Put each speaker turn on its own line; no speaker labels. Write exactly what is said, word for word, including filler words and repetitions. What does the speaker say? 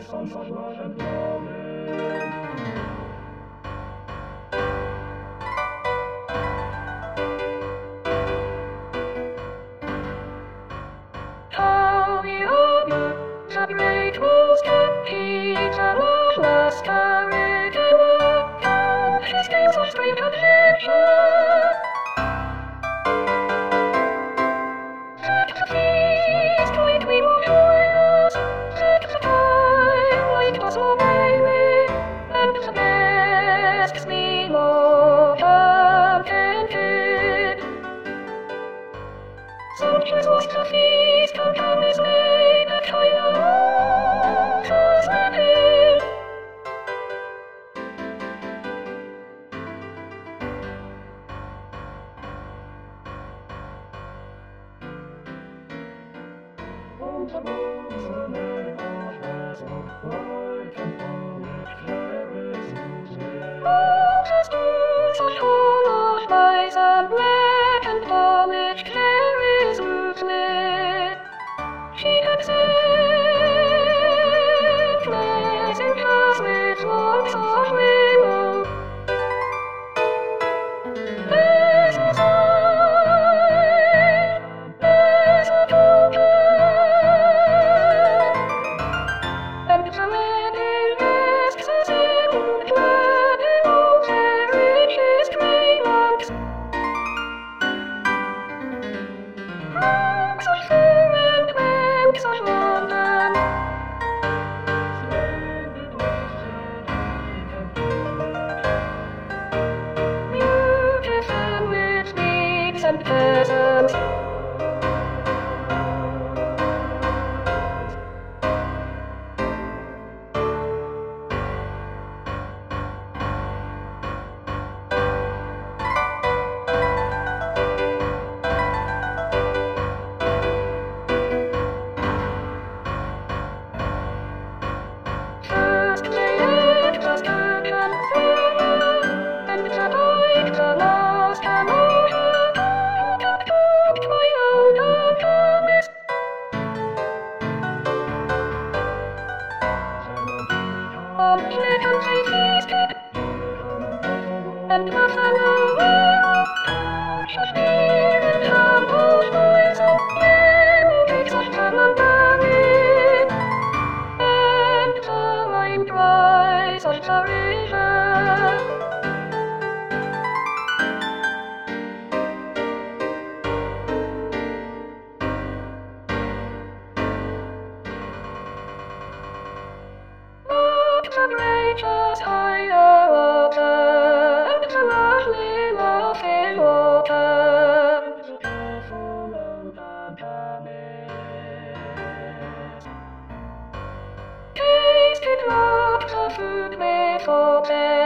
How you the great wolves compete along last carriage and his games of strange adventure. Let the feast join we will join us, let the time light us away, and the masks we love contented. Soldiers lost the feast, come come this way, the time has ended. Such hollow eyes and black and polished hair is ruthless. She had said, blazing cars with locks of rainbow. As a sign, as a token, and the wedding masks as in clad in all their richest rainlocks. Monks of fair and monks of London, beautiful with knights and peasants. First they ate the skirt and fur, and the night the last commotion, talked by old alchemists. On Lincoln they feasted, and buffalo were just beer and humble boys of yellow cakes of Camembert, and the lime price of the river. Look the branches higher water, and the lovely laughing water. Tasted like the food made for them.